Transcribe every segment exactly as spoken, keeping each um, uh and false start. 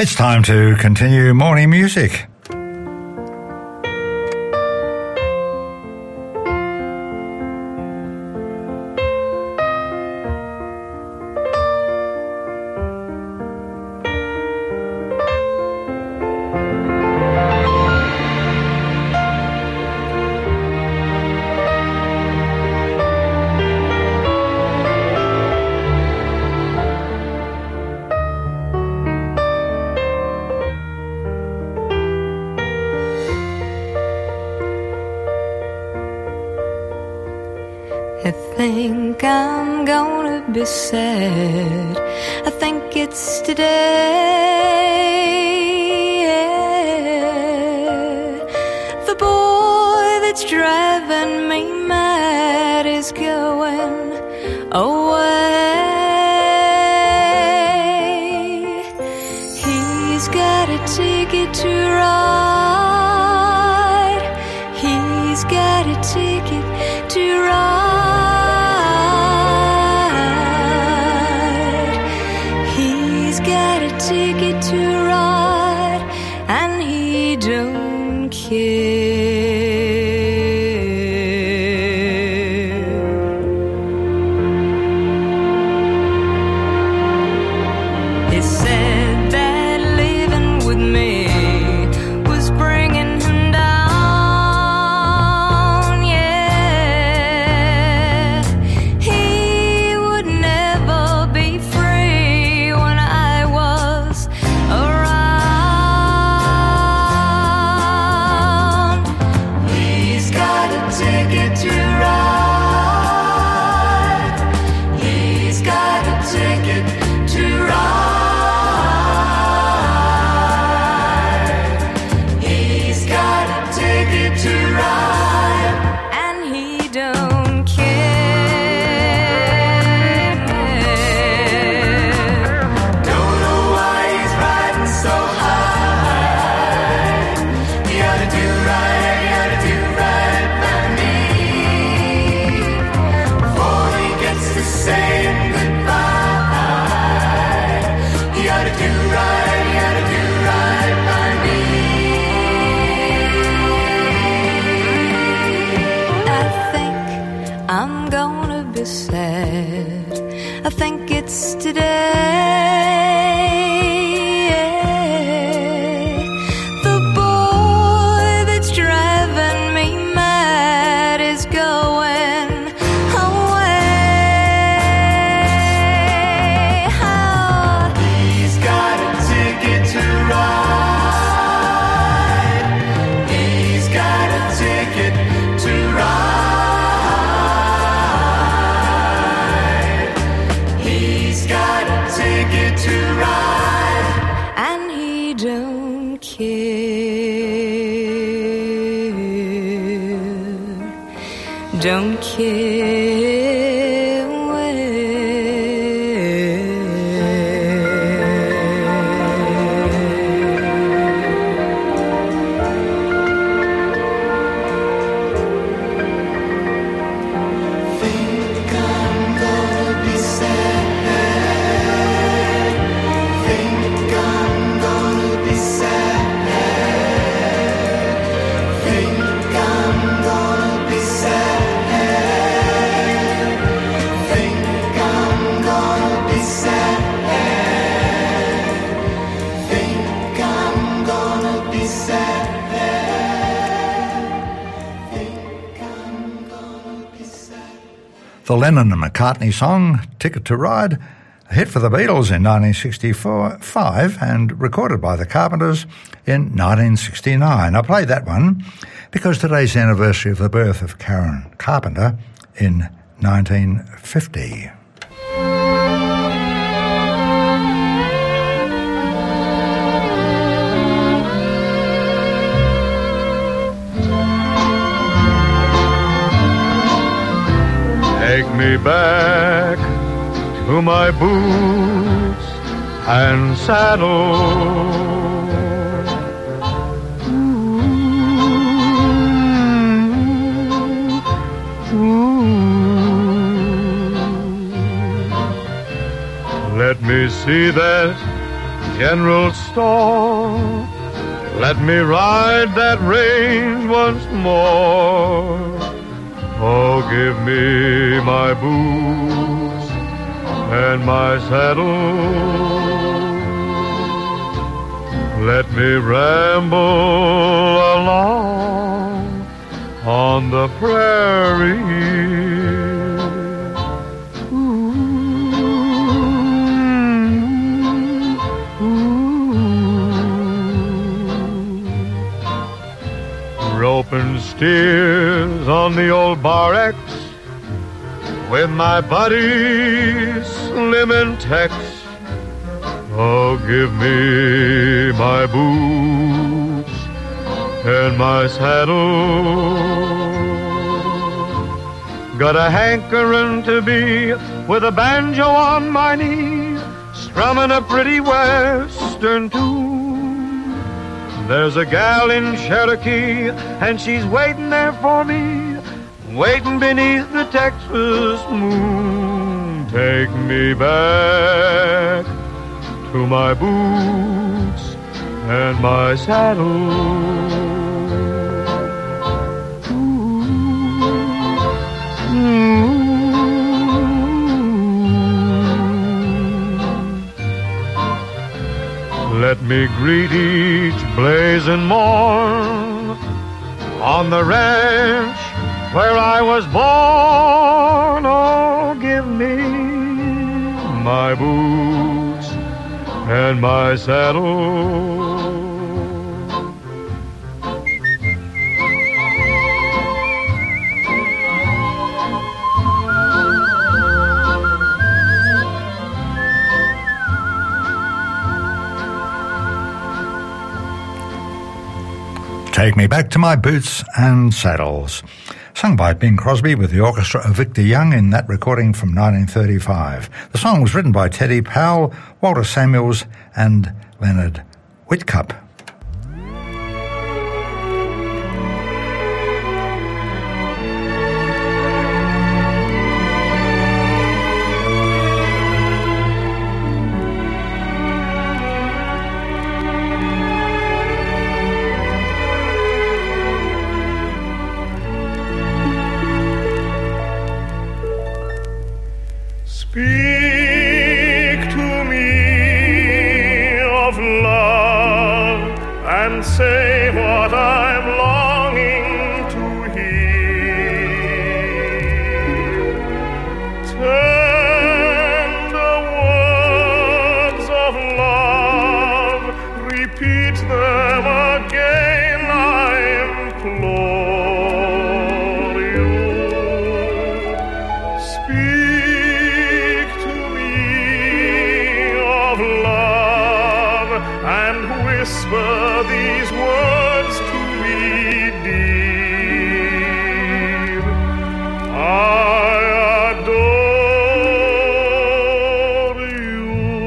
It's time to continue morning music. I think I'm gonna be sad. I think it's today. The boy that's driving me mad is going away. He's got a ticket to ride. He's got a ticket to ride. Ticket to ride, and he don't care. He said that living with me was bringing him down, yeah. He would never be free when I was around. He's got a ticket to ride. He's got a ticket to ride. He's got a ticket to ride, and he don't care. Don't know why he's riding so high. He ought to do right, he ought to do right by me before he gets to saying goodbye. He ought to do right, he ought to do right by me. I think I'm gonna be sad. I think it's today. The boy that's driving me mad is going away. Ah. He's got a ticket to ride. He's got a ticket to ride. He's got a ticket to ride, and he don't care. Don't care where. Think I'm gonna be sad. Think I'm gonna be sad. Think I'm gonna be sad. Think I'm gonna be sad. Think I'm gonna be sad. Think I'm gonna be sad. The Lennon and McCartney song, Ticket to Ride, a hit for the Beatles in nineteen sixty-five and recorded by the Carpenters in nineteen sixty-nine. I played that one because today's the anniversary of the birth of Karen Carpenter in nineteen fifty. Take me back to my boots and saddle. Ooh, ooh. Let me see that general store. Let me ride that range once more. Oh, give me my boots and my saddle. Let me ramble along on the prairie. Roping steers on the old Bar X with my buddy Slim and Tex. Oh, give me my boots and my saddle. Got a hankering to be with a banjo on my knee, strumming a pretty western tune. There's a gal in Cherokee, and she's waiting there for me, waiting beneath the Texas moon. Take me back to my boots and my saddle. Ooh. Ooh. Let me greet each blazing morn on the ranch where I was born. Oh, give me my boots and my saddle. Take Me Back to My Boots and Saddles, sung by Bing Crosby with the orchestra of Victor Young in that recording from nineteen thirty-five. The song was written by Teddy Powell, Walter Samuels and Leonard Whitcup. Speak to me of love and say what I'm longing to hear. Tender words of love, repeat them again, I implore you. Speak and whisper these words to me, dear. I adore you.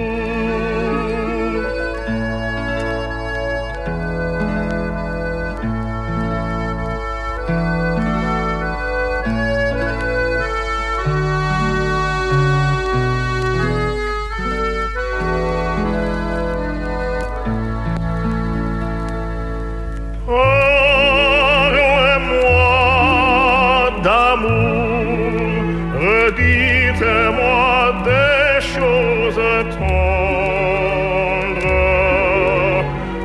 Dites-moi des choses tendres.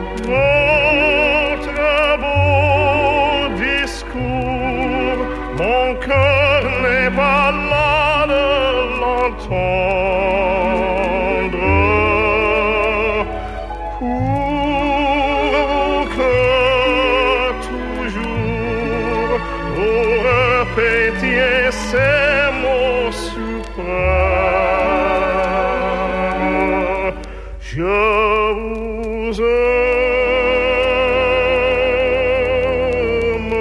Votre beau discours, mon cœur n'est pas là de l'entendre. Pour que toujours vous répétiez ces mots suprêmes. Je vous aime.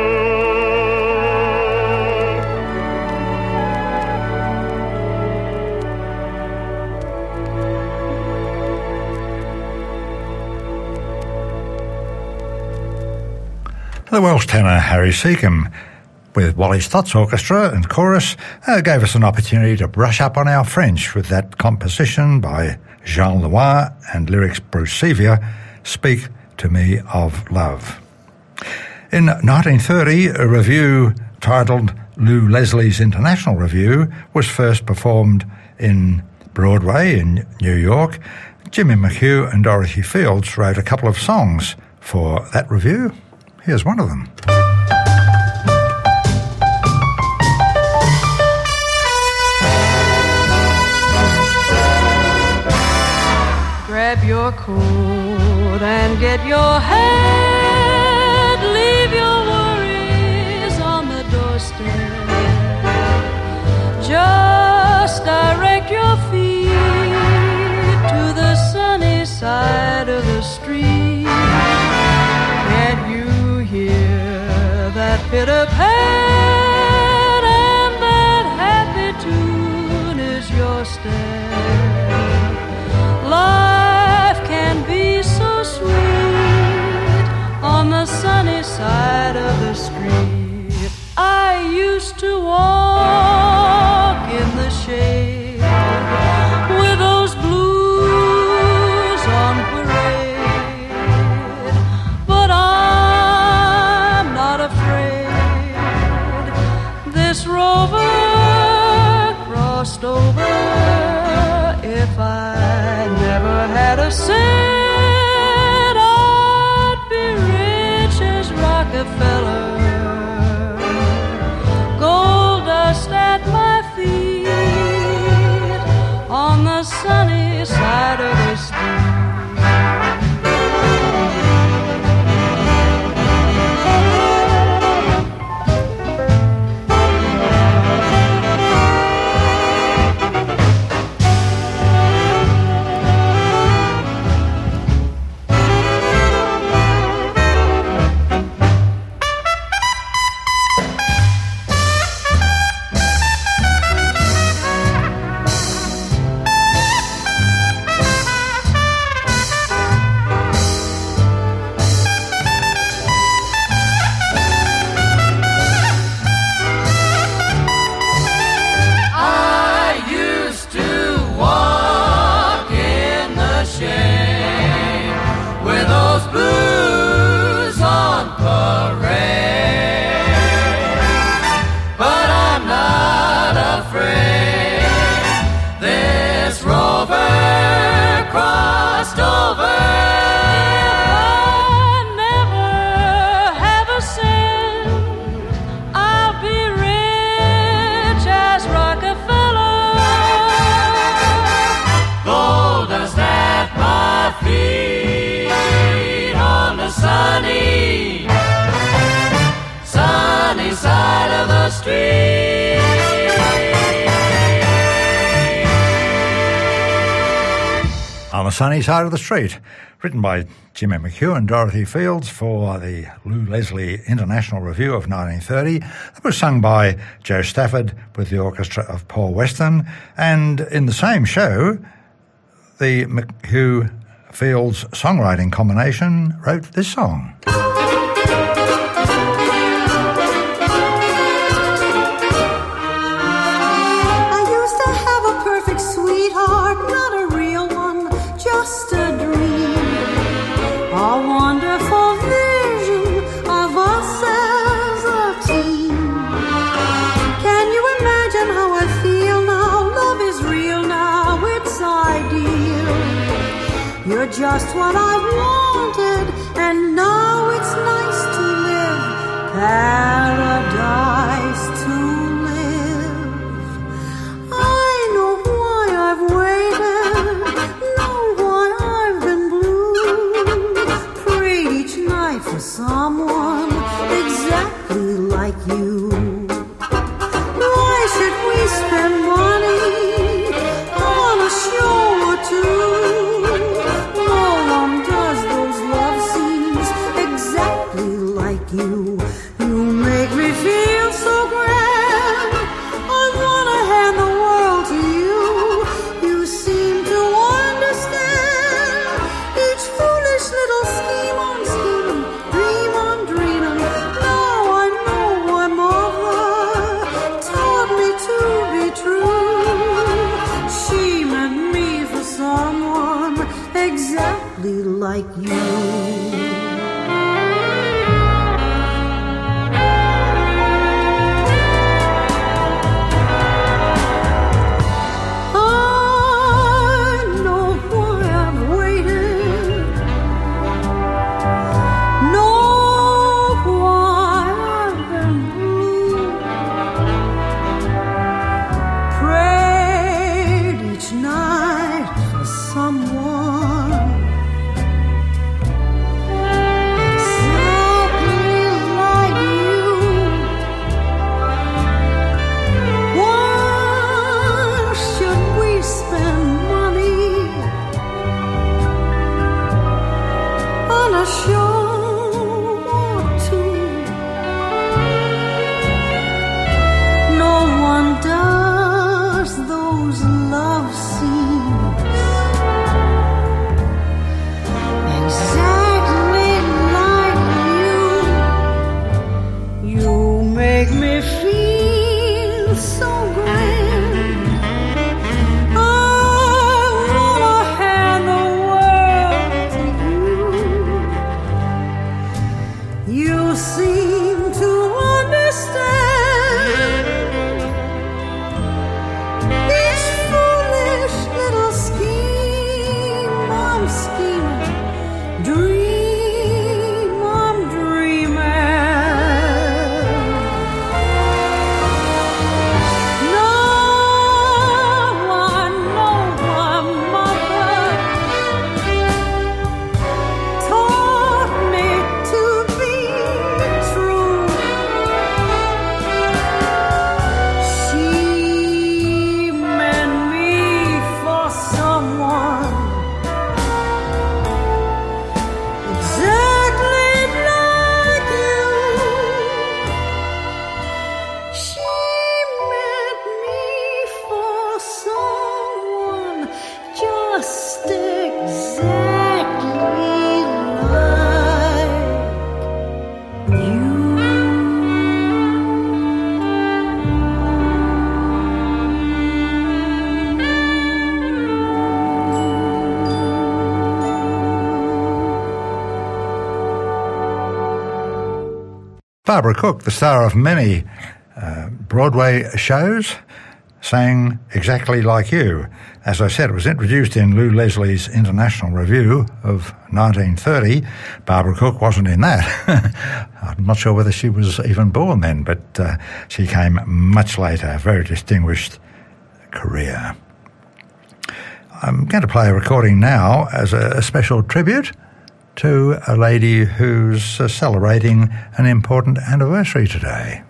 The Welsh tenor Harry Seacombe, with Wally Stott's orchestra and chorus, uh, gave us an opportunity to brush up on our French with that composition by Jean Loire, and lyrics Bruce Sevier, Speak to Me of Love. In nineteen thirty, a revue titled Lou Leslie's International Review was first performed in Broadway in New York. Jimmy McHugh and Dorothy Fields wrote a couple of songs for that review. Here's one of them. Grab your coat and get your hat. Leave your worries on the doorstep. Just direct your feet to the sunny side of the street. Can't you hear that pitter-pat? And that happy tune is your step. Life can be so sweet on the sunny side of the street. I used to walk in the shade with those blues on parade, but I'm not afraid. This rover crossed over. If I never had a cent, I'd be rich as Rockefeller. Gold dust at my feet on the sunny side of the street. On the Sunny Side of the Street, written by Jimmy McHugh and Dorothy Fields for the Lou Leslie International Review of nineteen thirty. It was sung by Joe Stafford with the orchestra of Paul Weston, and in the same show, the McHugh-Fields songwriting combination wrote this song. Just what I wanted, and now it's nice to live, paradise to live. I know why I've waited, know why I've been blue, prayed each night for someone exactly like you. Why should we spend money on a show or two? You, you make me feel so grand. I wanna hand the world to you. You seem to understand each foolish little scheme on scheming, dream on dreaming. Now I know like you. Barbara Cook, the star of many uh, Broadway shows, sang Exactly Like You. As I said, it was introduced in Lou Leslie's International Review of nineteen thirty. Barbara Cook wasn't in that. I'm not sure whether she was even born then, but uh, she came much later, a very distinguished career. I'm going to play a recording now as a, a special tribute to a lady who's uh, celebrating an important anniversary today.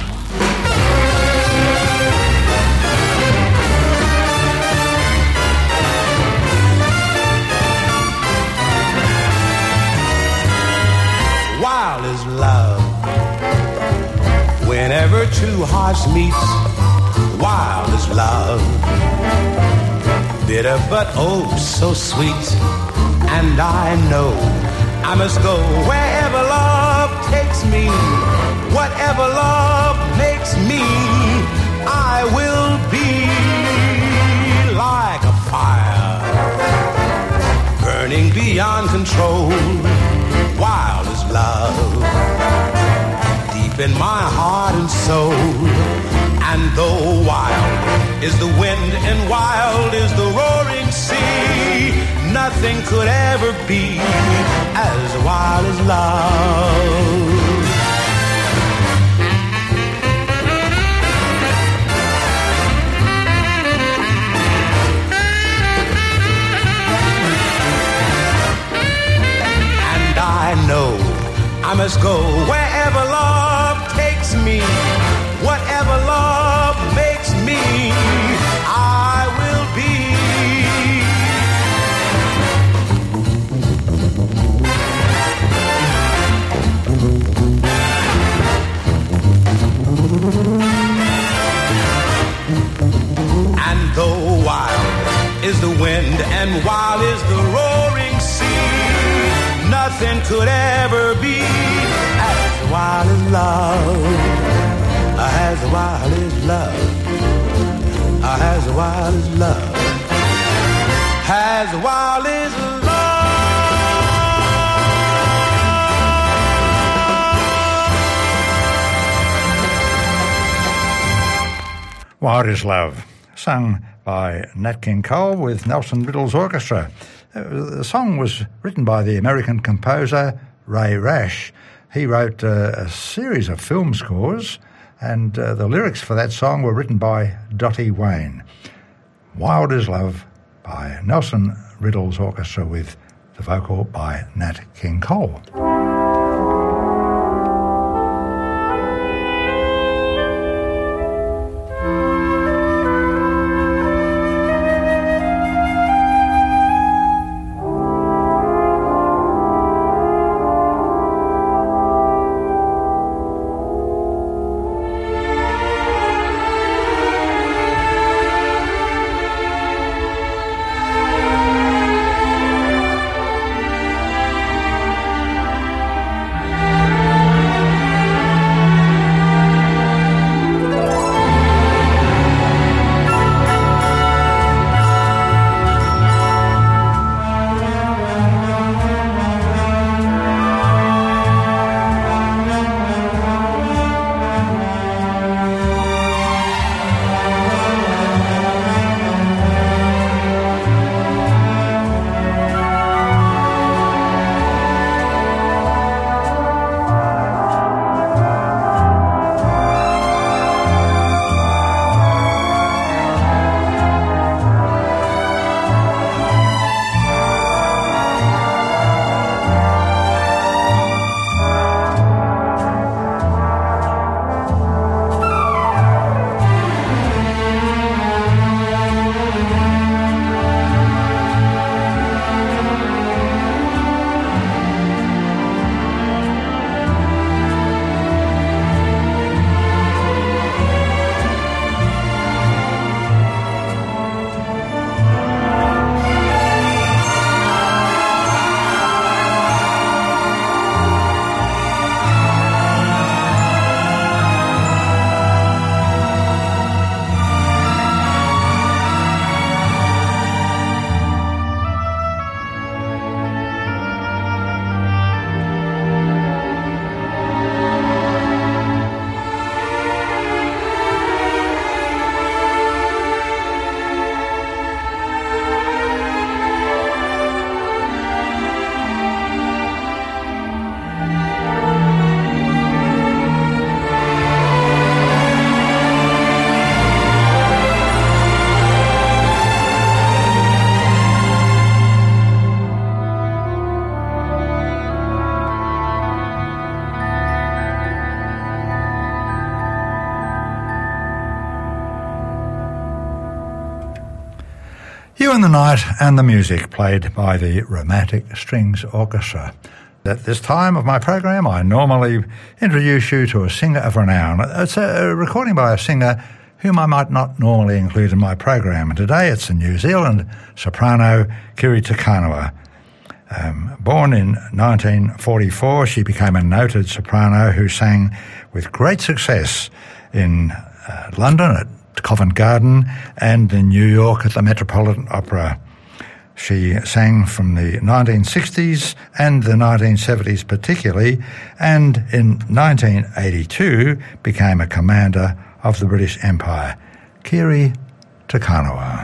Wild is love. Whenever two hearts meet, wild is love. Bitter but oh so sweet. And I know I must go wherever love takes me. Whatever love makes me, I will be like a fire, burning beyond control. Wild is love, deep in my heart and soul. And though wild is the wind and wild is the roaring sea, nothing could ever be as wild as love. And I know I must go wherever love takes me. Whatever love makes me, I will be. And though wild is the wind and wild is the roaring sea, nothing could ever be as wild as love. As wild as love, as wild as love, as wild as love. Wild is Love, sung by Nat King Cole with Nelson Riddle's orchestra. Uh, the song was written by the American composer Ray Rash. He wrote uh, a series of film scores, and uh, the lyrics for that song were written by Dottie Wayne. Wild is Love by Nelson Riddle's orchestra with the vocal by Nat King Cole. You and the Night and the Music, played by the Romantic Strings Orchestra. At this time of my program, I normally introduce you to a singer of renown. It's a recording by a singer whom I might not normally include in my program. And today it's the New Zealand soprano Kiri Te Kanawa. Um, born in nineteen forty-four, she became a noted soprano who sang with great success in uh, London at Covent Garden and in New York at the Metropolitan Opera. She sang from the nineteen sixties and the nineteen seventies particularly, and in nineteen eighty-two became a commander of the British Empire. Kiri Te Kanawa.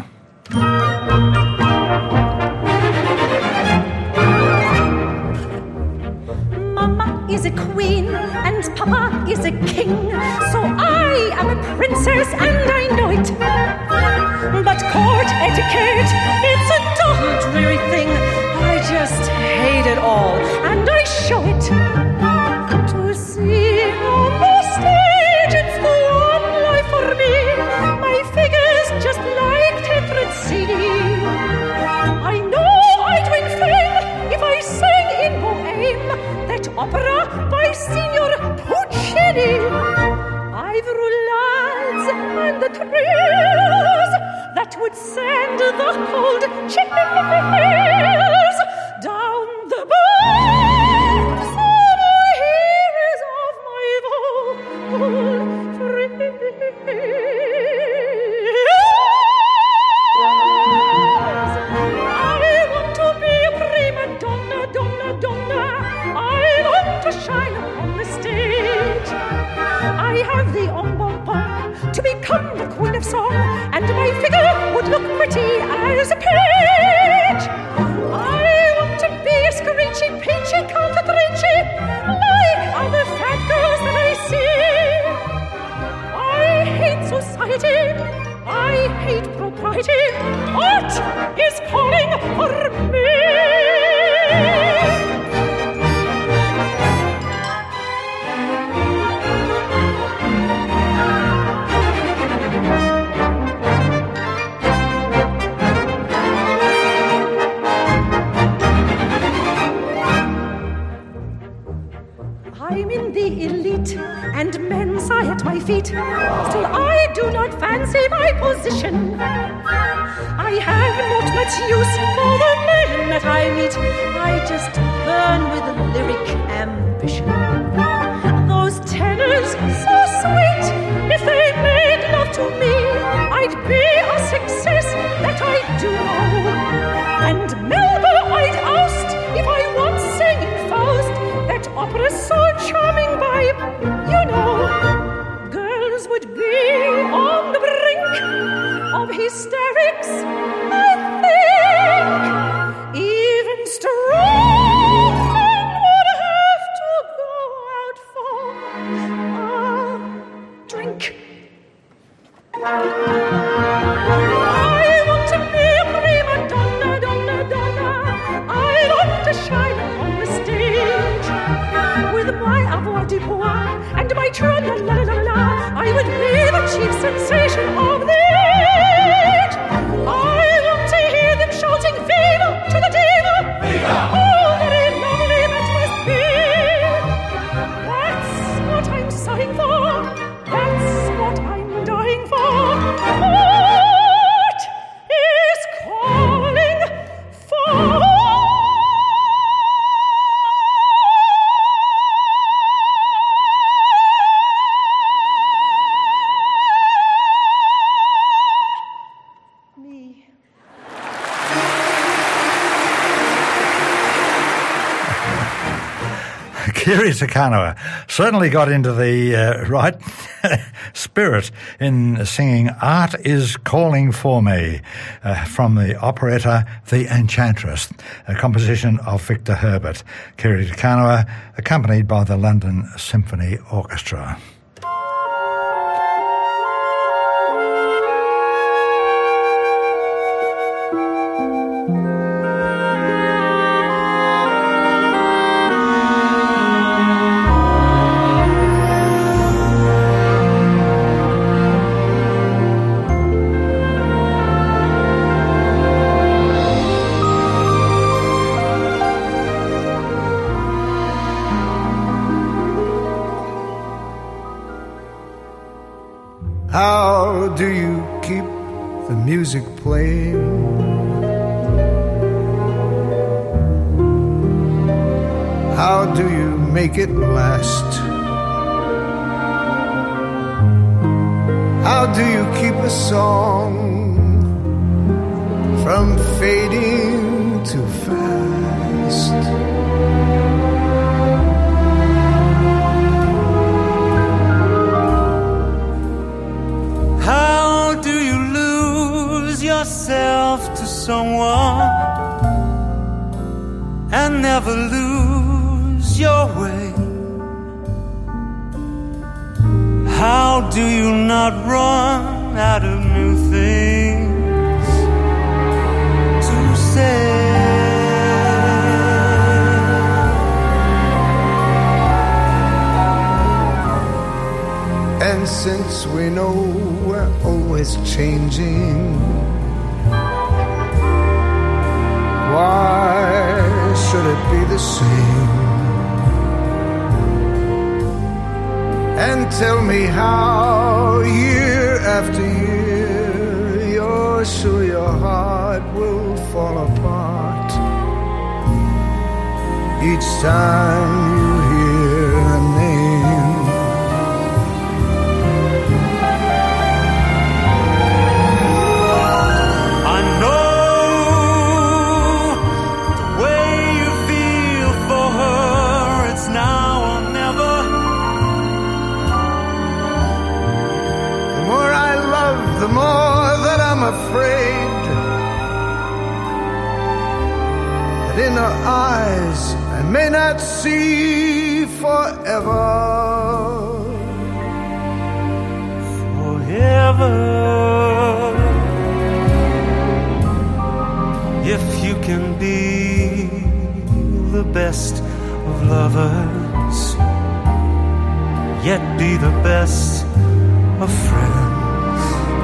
Mama is a queen and Papa is a king, so I am a princess and I know it. But court etiquette, it's a dull, dreary thing. I just hate it all, and I show it. To sing on the stage, it's the one life for me. My figure's just like Tetrid C D. I know I'd win fame if I sang in Bohème, that opera by Signor Puccini. I've roulades and the trills that would send the cold chills down the backs of the hairs of my vocal frills. I want to be a prima donna, donna, donna. I want to shine on the stage. I have the embonpoint to become the queen of song, and my figure would look pretty as a page. I want to be a screechy, peachy, calcatrice, like other fat girls that I see. I hate society, I hate propriety. Art is calling for me. I'm in the elite, and men sigh at my feet. Still, I do not fancy my position. I have not much use for the men that I meet. I just burn with lyric ambition. Those tenors, so sweet, if they made love to me, I'd be a success, that I do know. And Melba I'd oust if I once sang in Faust. That opera's so charming by, you know, girls would be on the brink of hysterics, I think. Even strong men would have to go out for a drink. I want to be a prima donna, donna, donna. I want to shine on the stage with my avoirdupois and my tra-la-la-la-la. I would be the chief sensation of the age. I want to hear them shouting Viva to the diva. Viva! Oh, very lovely that must be. That's what I'm sighing for. That's what I'm dying for. Art is calling for. Kiri Te Kanawa certainly got into the uh, right spirit in singing Art is Calling for Me uh, from the operetta The Enchantress, a composition of Victor Herbert. Kiri Te Kanawa, accompanied by the London Symphony Orchestra. How do you keep the music playing? How do you make it last? How do you keep a song from fading too fast? How do you lose yourself to someone and never lose your way? How do you not run out of new things to say? And since we know we're always changing, why should it be the same? And tell me how year after year you're sure your heart will fall apart each time you hear a name. I know the way you feel for her, it's now or never. The may not see forever. Forever. If you can be the best of lovers, yet be the best of friends.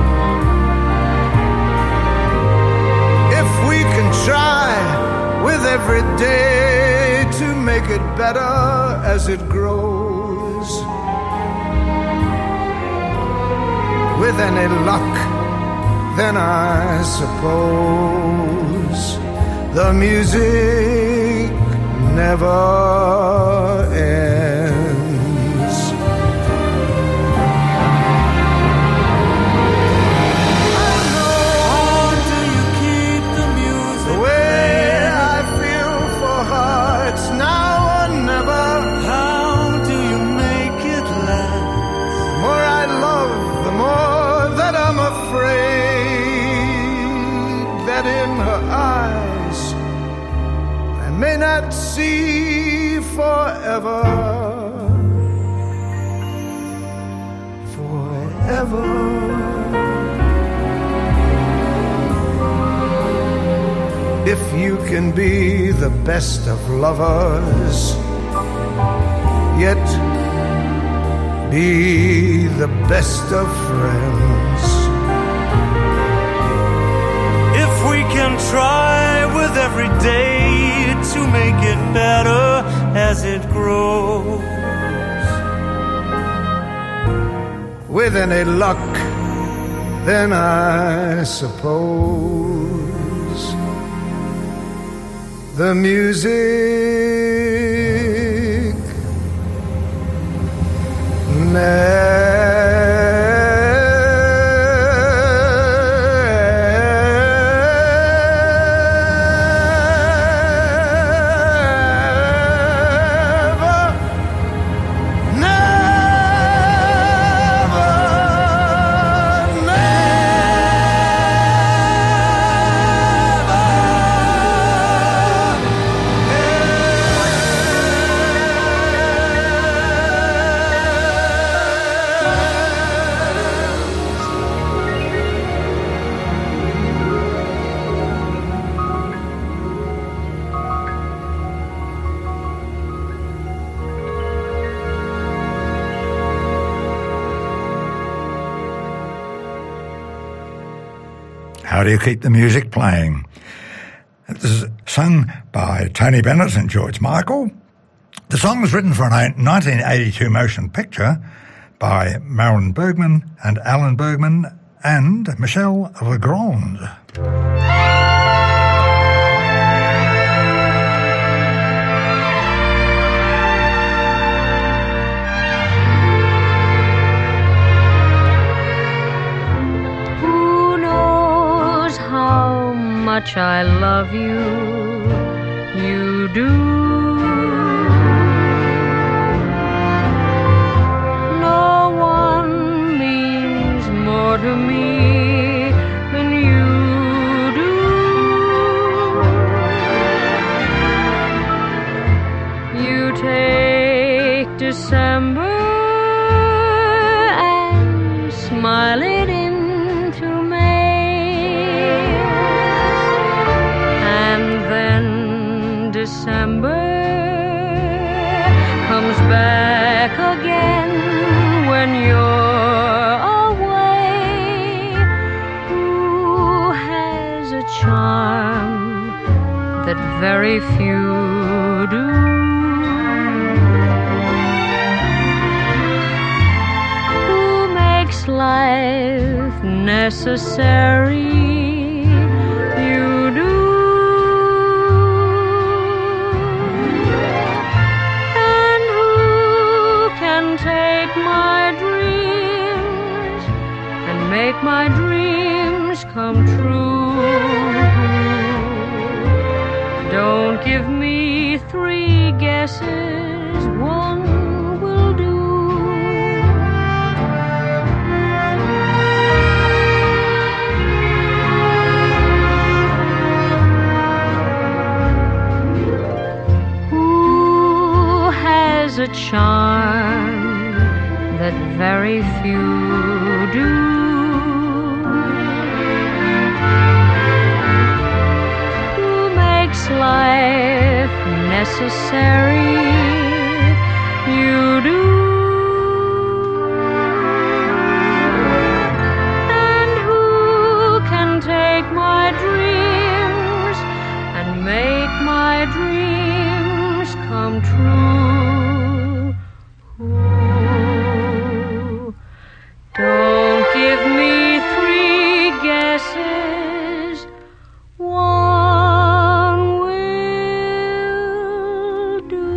If we can try with every day to make it better as it grows, with any luck, then I suppose the music never ends. How do you keep the music The way I feel for her, it's now or never. How do you make it last? The more I love, the more that I'm afraid that in her eyes I may not see forever. Forever. If you can be the best of lovers, yet be the best of friends. If we can try with every day to make it better as it grows, With any luck, then I suppose the music How do you keep the music playing? This is sung by Tony Bennett and George Michael. The song was written for a nineteen eighty-two motion picture by Marin Bergman and Alan Bergman and Michel Legrand. Much I love you, you do. No one means more to me than you do. You take December and smile it into May. December comes back again when you're away. Who has a charm that very few do? Who makes life necessary? You do. Take my dreams and make my dreams come true. Don't give me three guesses, one will do. is a charm that very few do. Life necessary, you do. And who can take my dreams and make my dreams come true? Who? Don't give me three guesses. One will do.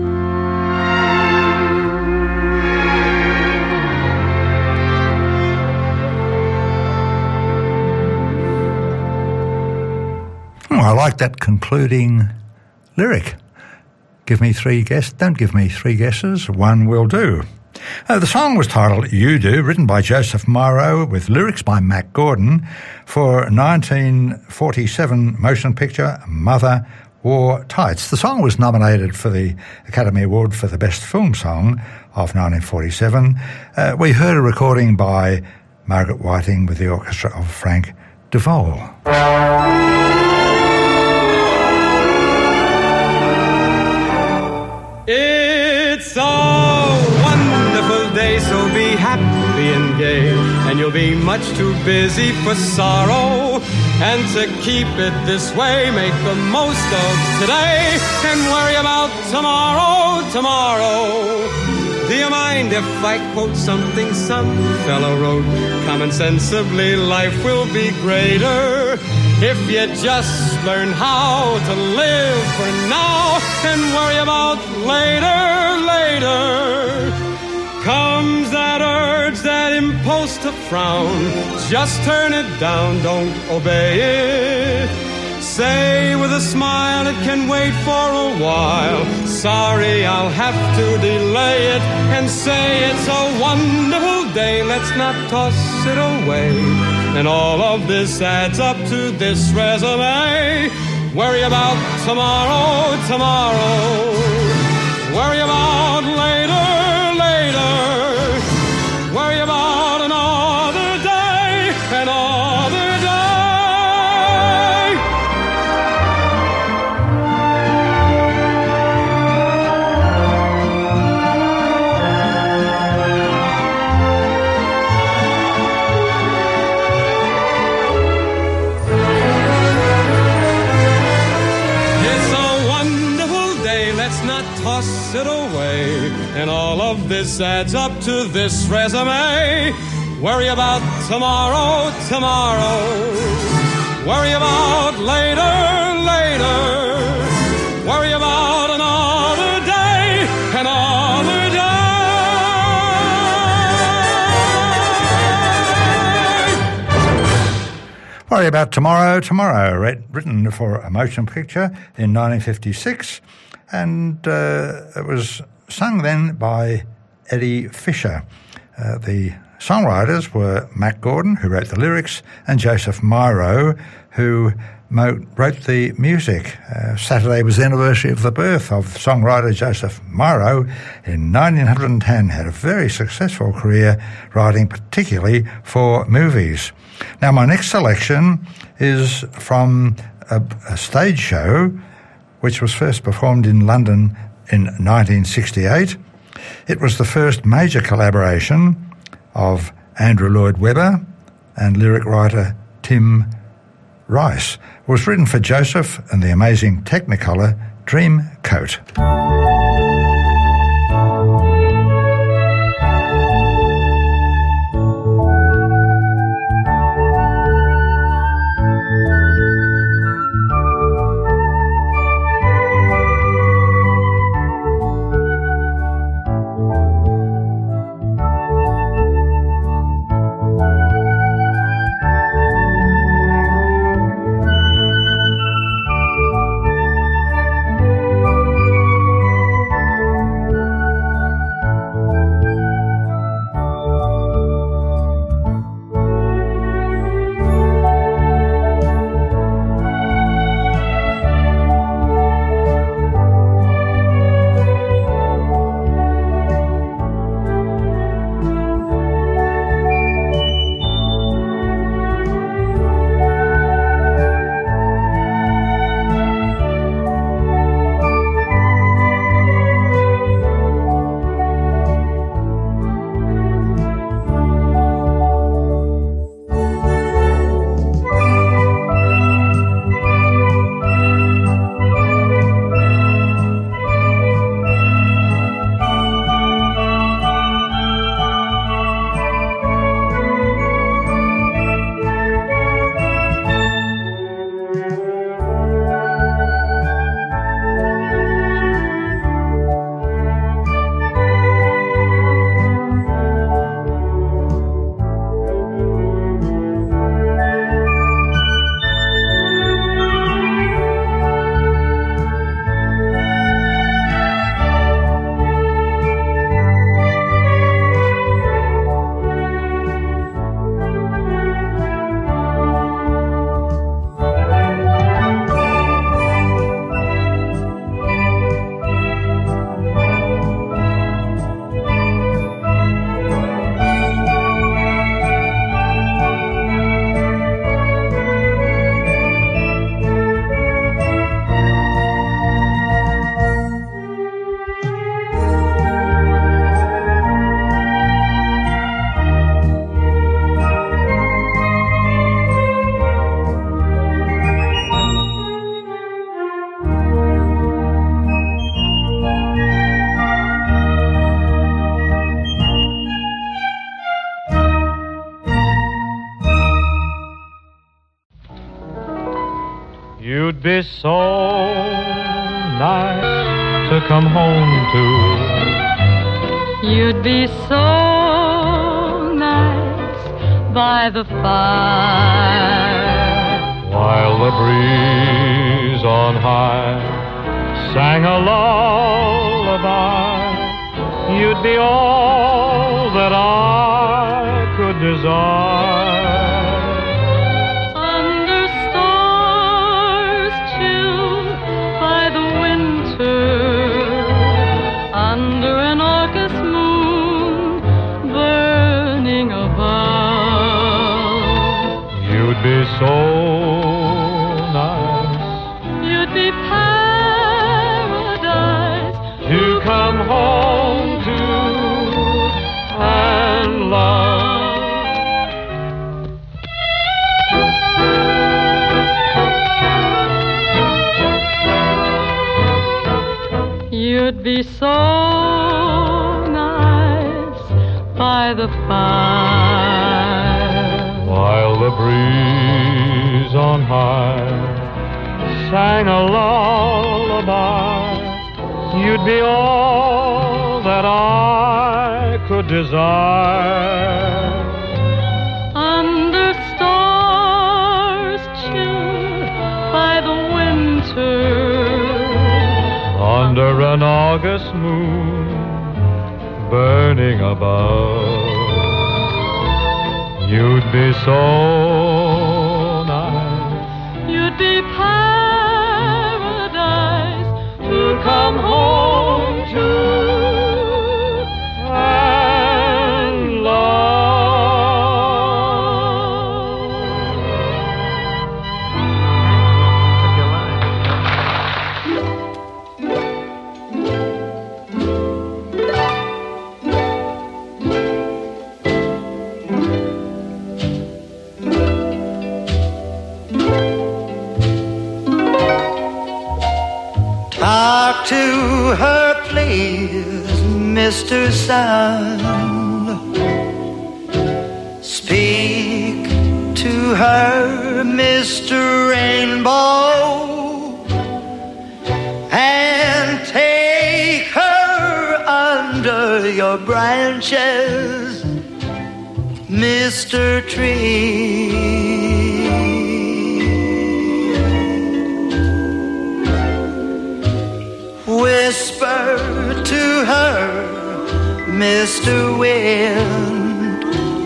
Oh, I like that concluding lyric. Give me three guesses. Don't give me three guesses. One will do. Uh, the song was titled You Do, written by Joseph Morrow with lyrics by Mack Gordon for nineteen forty-seven motion picture Mother Wore Tights. The song was nominated for the Academy Award for the Best Film Song of nineteen forty-seven. Uh, we heard a recording by Margaret Whiting with the orchestra of Frank DeVol. It's a wonderful day, so be happy and gay, and you'll be much too busy for sorrow. And to keep it this way, make the most of today and worry about tomorrow, tomorrow. Do you mind if I quote something some fellow wrote? Common sensibly, life will be greater if you just learn how to live for now and worry about later, later. Comes that urge, that impulse to frown, just turn it down, don't obey it. Say with a smile it can wait for a while. Sorry, I'll have to delay it. And say it's a wonderful day, let's not toss it away. And all of this adds up to this resume. Worry about tomorrow, tomorrow. Worry about later, later. Worry about another day, another day. Toss it away, and all of this adds up to this resume. Worry about tomorrow, tomorrow. Worry about later, later. Worry about another day, another day. Worry about tomorrow, tomorrow, written for a motion picture in nineteen fifty-six. And uh, it was sung then by Eddie Fisher. Uh, the songwriters were Mack Gordon, who wrote the lyrics, and Joseph Morrow, who mo- wrote the music. Uh, Saturday was the anniversary of the birth of songwriter Joseph Morrow in nineteen ten. Had a very successful career writing particularly for movies. Now, my next selection is from a, a stage show which was first performed in London in nineteen sixty-eight. It was the first major collaboration of Andrew Lloyd Webber and lyric writer Tim Rice. It was written for Joseph and the amazing Technicolor Dreamcoat. be so nice to come home to. You'd be so nice by the fire, while the breeze on high sang a lullaby. You'd be all that I could desire. Under stars chill by the winter, under an August moon burning above. You'd be so nice. You'd be paradise to come home to and love. You'd be so nice by the fire, while the breeze on high sang a lullaby. You'd be all that I could desire. Under stars chill by the winter, under an August moon burning above. You'd be so nice. You'd be paradise to come home to and love. Took your line. Talk to her, please, Mister Sun. Speak to her, Mister Rainbow, and take her under your branches, Mister Tree. Whisper to her, Mister Wind.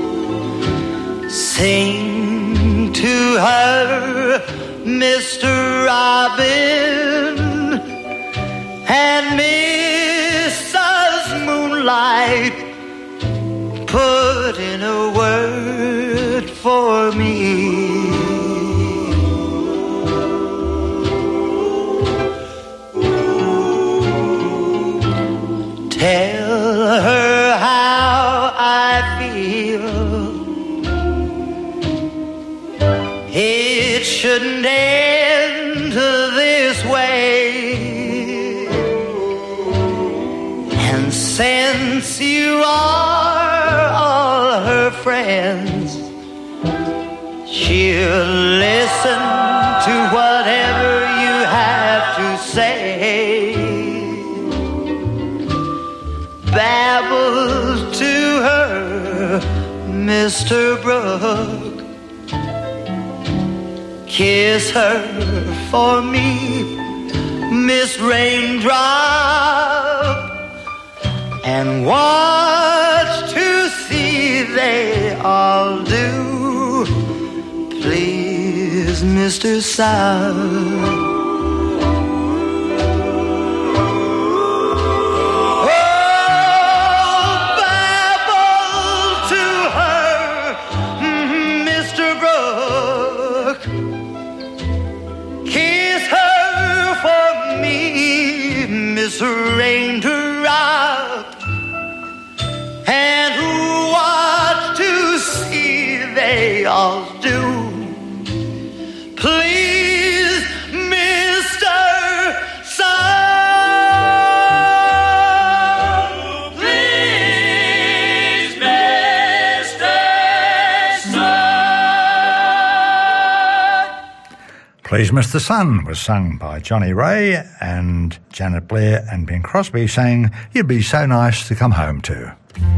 Sing to her, Mister Robin. And Missus Moonlight, put in a word for me. Tell her how I feel. It shouldn't end this way. And since you are all her friends, she'll listen to whatever you have to say. Babble to her, Mister Brook. Kiss her for me, Miss Raindrop. And watch to see they all do. Please, Mister Sun. Raindrop, and watch to see they all do. Please, Mister Sun. Please, Mister Sun. Please Mister Sun was sung by Johnny Ray, and Janet Blair and Bing Crosby sang You'd Be So Nice to Come Home To.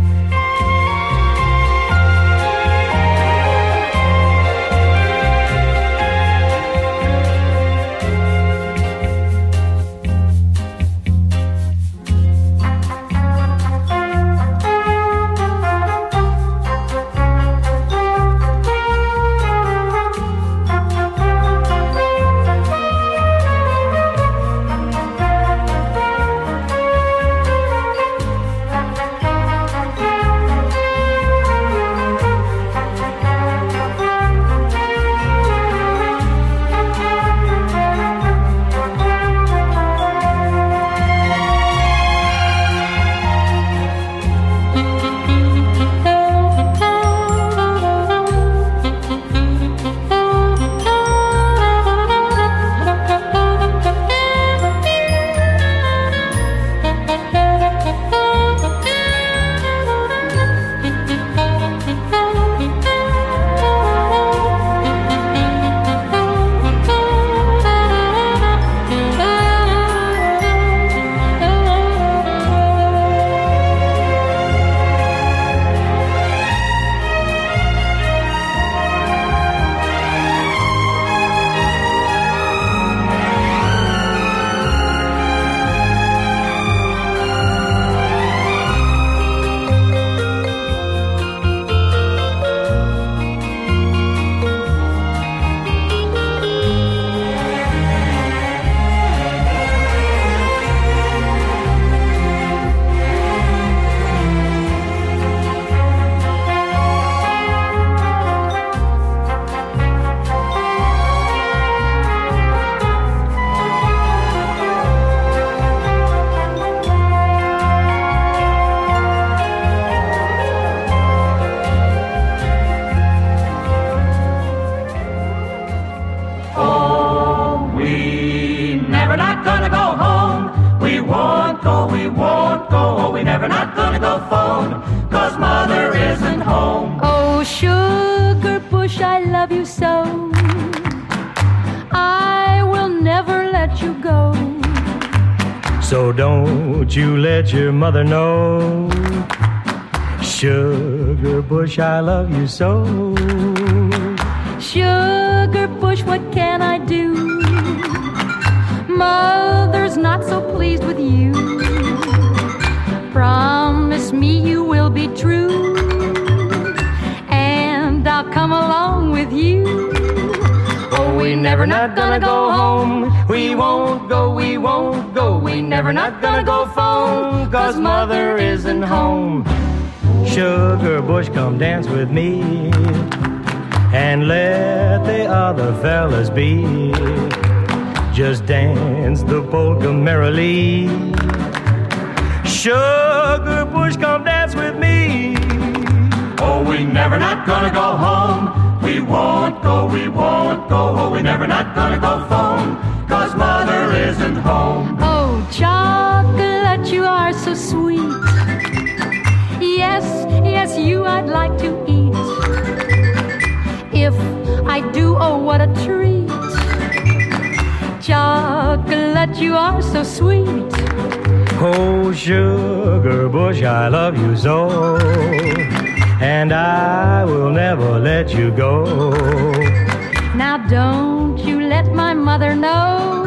So don't you let your mother know, Sugar Bush, I love you so. Sugar Bush, what can I do? Mother's not so pleased with you. Promise me you will be true, and I'll come along with you. Oh, we never not gonna go home. We won't go, we won't go. We never not gonna go phone, 'cause mother isn't home. Sugar Bush, come dance with me, and let the other fellas be. Just dance the polka merrily. Sugar Bush, come dance with me. Oh, we never not gonna go home. We won't go, we won't go. Oh, we never not gonna go phone, 'cause mother isn't home. Oh, chocolate, you are so sweet. Yes, yes, you I'd like to eat. If I do, oh, what a treat. Chocolate, you are so sweet. Oh, Sugar Bush, I love you so, and I will never let you go. Now don't you let my mother know.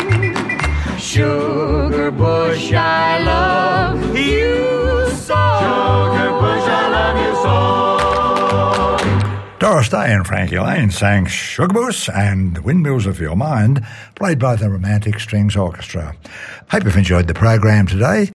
Sugar Bush, I love you so. Sugar Bush, I love you so. Doris Day and Frankie Lane sang Sugar Bush and Windmills of Your Mind, played by the Romantic Strings Orchestra. Hope you've enjoyed the program today.